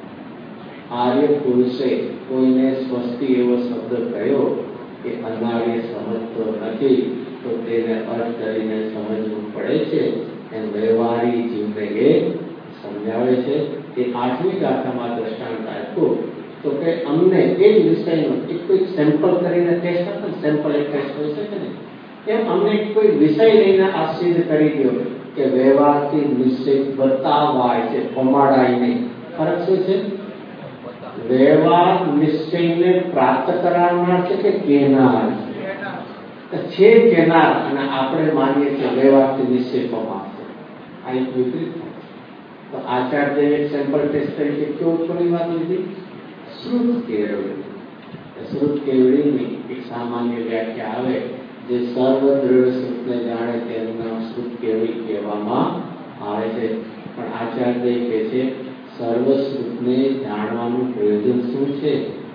આર્ય પુરુષે કોઈને સ્વસ્તિ એવો શબ્દ કહ્યો કે અનાર્ય સમજતો નથી, તો તેને અર્થ કરીને સમજવું પડે છે. એમ વ્યવહારી જીવને એ સમજાવે છે કે આઠમી ગાથામાં દ્રષ્ટાંત આપ્યું તો કે અમને એ જ વિષયનું એક કોઈ સેમ્પલ કરીને ટેસ્ટ આપે, સેમ્પલ એક ટેસ્ટ હોઈ શકે ને, એમ અમને કોઈ વિષય લઈને આ સિદ્ધ કરી દો કે વ્યવહારથી નિશ્ચય બતાવાય છે, પમાડાય નહીં. ફરક શું છે? વ્યવહાર નિશ્ચયને પ્રાપ્ત કરાવનાર છે કે કહેનાર છે? કહેનાર. અને આપણે માનીએ છીએ વ્યવહારથી નિશ્ચય પમાડશે. આ એક વિપરીત. તો આચાર્ય એક સેમ્પલ ટેસ્ટ તરીકે કેવું થોડી વાત લીધી? શ્રુત કેવળી. શ્રુત કેવળીની એક સામાન્ય વ્યાખ્યા આવે, જે સર્વ દ્રઢ શ્રુતને જાણે તેનું નામ શ્રુત કેવળી કહેવામાં આવે છે. પણ આચાર્ય કહે છે સર્વસુખને જાણવાનું પ્રયોજન શું છે?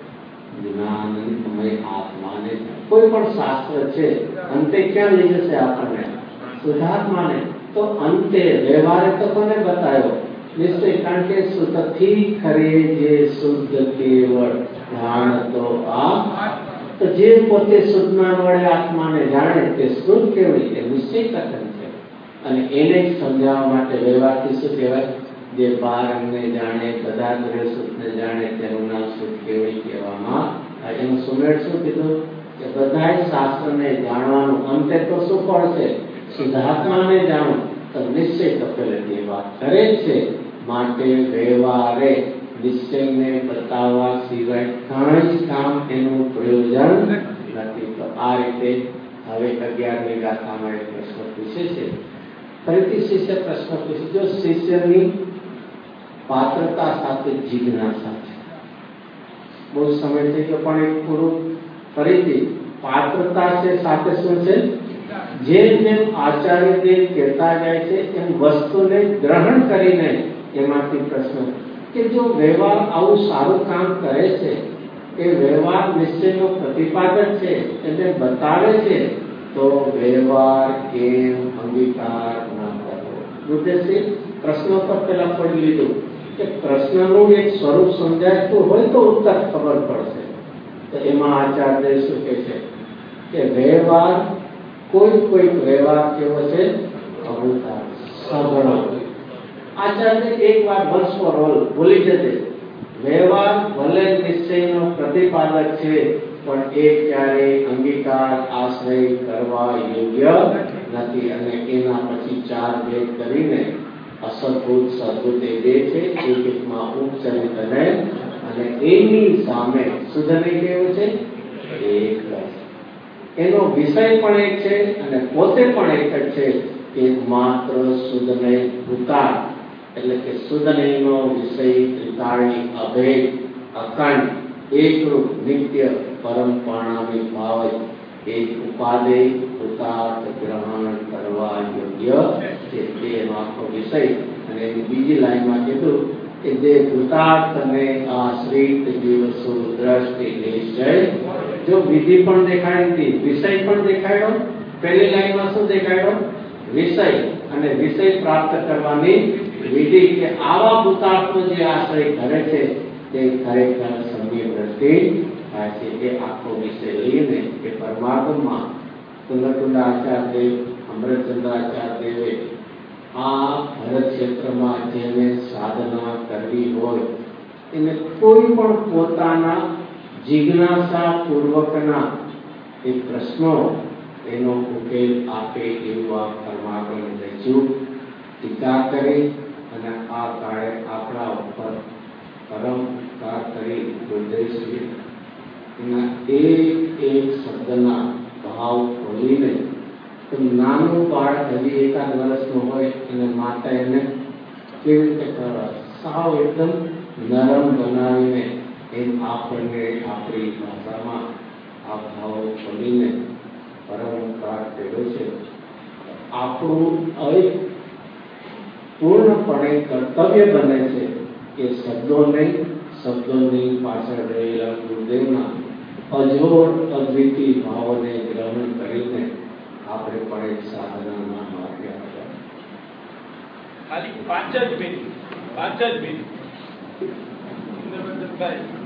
જ્ઞાનમય આત્માને. કોઈ પણ શાસ્ત્ર છે અંતે ક્યાં લઈ જશે આપણને? શુદ્ધાત્માને. તો અંતે વ્યવહારે તો કોને બતાવ્યો? નિશ્ચય. કારણ કે શુદ્ધથી ખરે જે શુદ્ધ કેવળ જાણ તો આ. તો જે પોતે શુદ્ધના વડે આત્માને જાણે તે શુદ્ધ કેવળી એ નિશ્ચય કથન છે. અને એને જ સમજાવવા માટે વ્યવહારથી શું કહેવાય? જે બાર અંગને જાણે, બધા દ્રવ્ય શુદ્ધને જાણે તેનું નામ શુદ્ધ કેવળી કહેવામાં. એનું સુમેળ શું કીધું? કે બધા શાસ્ત્રને જાણવાનું અંતે તો શું પડશે? શુદ્ધાત્માને જાણો. તો નિશ્ચય તો પહેલે તે વાત કરે છે. માટે વ્યવહારે નિશ્ચયને બતાવવા સિવાય કાંઈ જ કામ એનું પ્રયોજન નથી. તો આ રીતે હવે 11મી ગાથામાં એક પ્રશ્ન પૂછે છે. ફરીથી શિષ્ય પ્રશ્ન પૂછે. જો શિષ્યની પાત્રતા સાથે જિજ્ઞાસા છે, બહુ સમય થઈ ગયો પણ એક થોડું ફરીથી પાત્રતા છે સાથે શું છે? જેમ જેમ આચાર્યદેવ કહેતા જાય છે એમ વસ્તુને ગ્રહણ કરીને એમાંથી પ્રશ્ન કે જો વ્યવહાર આવું સારું કામ કરે છે, એ વ્યવહાર નિશ્ચયનો પ્રતિપાદક છે, એને બતાવે છે, તો વ્યવહાર કેમ અંગીકાર ન કરવો? ઉદ્દેશ્ય પ્રશ્નો પર પેલા પડી લીધું કે પ્રશ્નનું એક સ્વરૂપ સમજાતું હોય તો ઉત્તર ખબર પડશે. તો એમાં આચાર્ય શું કહે છે કે વ્યવહાર કોઈ વ્યવહાર કેવો છે? અભૂતા સગળો. આચાર્ય એક વાર વન્સ ફોર ઓલ ભૂલી જશે. વ્યવહાર ભલે નિશ્ચયનો પ્રતિપાદક છે પણ એ ક્યારેય અંગીકાર આશ્રય કરવા યોગ્ય નથી. અને એના પછી 4 ભેદ કરીને અસદભૂત સદભૂત એ બે છે. એકમાં ઉપચરિત અને એની સામે શુદ્ધને કેવું છે? એક જ. એનો વિષય પણ એક છે અને પોતે પણ એક જ છે. એ માત્ર શુદ્ધને ભૂતાળ એટલે કે શુદ્ધનેનો વિષય ત્રિકાળી અભેદ અખંડ એકરૂપ નિત્ય પરમ પરિણામી ભાવ એ ઉપાદેય ભૂતાર્થ ગ્રહણ કરવા યોગ્ય છે. તે આખો વિષય. અને એની બીજી લાઈનમાં કીધું કે જે ભૂતાર્થને આશ્રિત દિવસો દ્રષ્ટિ નિશ્ચય. જો વિધિ પણ દેખાડી, વિષય પણ દેખાડ્યો. પહેલી લાઈનમાં શું દેખાડ્યો? વિષય. અને વિષય પ્રાપ્ત કરવાની વિધિ. કે આવા ભૂતાર્થનો જે આશ્રય કરે છે તે ખરેખર સમ્યક દ્રષ્ટિ થાય છે. એ આખો વિષય લઈને એ પરમાર્થમાં કુંડ આચાર્ય અમૃતચંદ્રાચાર્યદેવે આ ભરત ક્ષેત્રમાં જેને સાધના કરવી હોય એને કોઈ પણ પોતાના જિજ્ઞાસા પૂર્વકના એ પ્રશ્નો એનો ઉકેલ આપે એવું આ પરમાત્માને રજૂ ટીકા કરી અને આ કાળે આપણા ઉપર પરમ ઉપકાર કરી ગુરુદેવશ્રી એના એક શબ્દના ભાવ ખોલીને તો નાનું બાળક હજી 1 વર્ષનું હોય અને માતા એને કેવી રીતે કરવા સાવ એકદમ નરમ બનાવીને એમ આપણને આપણી ભાષામાં આ ભાવ ખોલીને પરમ ઉપકાર કર્યો છે. આપણું એક પૂર્ણપણે કર્તવ્ય બને છે કે શબ્દોની પાછળ રહેલા ગુરુદેવના અજોડ અદ્વિતીય ભાવોને ગ્રહણ કરીને આપણે પણ એક સાધનાના માર્ગે આગળ. ખાલી 5 જ મિનિટ